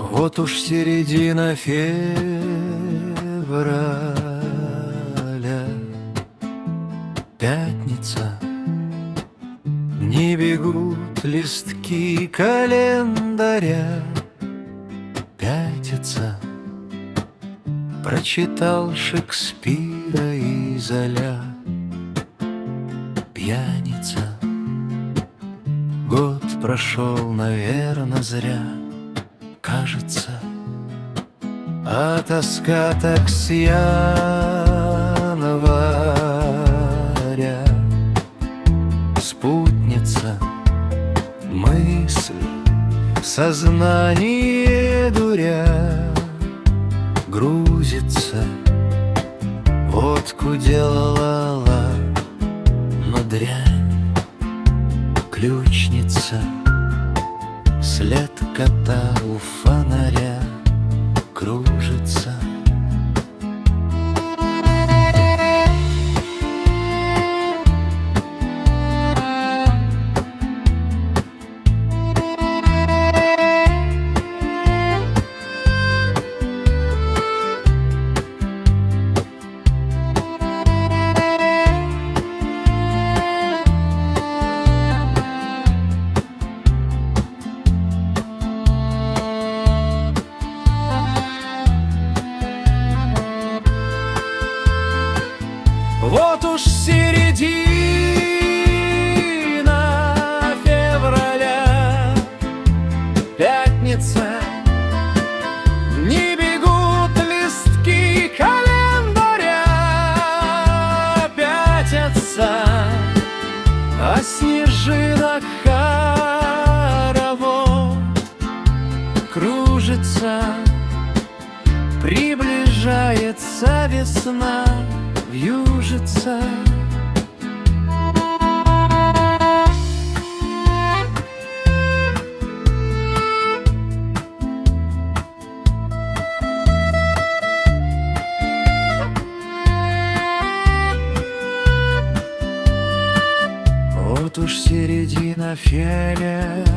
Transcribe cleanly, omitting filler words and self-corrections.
Вот уж середина февраля, пятница. Не бегут листки календаря, пятится. Прочитал Шекспира и Золя, пьяница. Год прошел, наверно, зря, кажется. А тоска так с января. Спутница, мысль, сознание дуря, грузится, водку делала, но дрянь, ключница, след кота у фонаря кружится. Вот уж середина февраля, пятница. Не бегут листки календаря, пятятся, а снежинок хоровод кружится. Приближается весна, вьюжится. Вот уж середина февраля,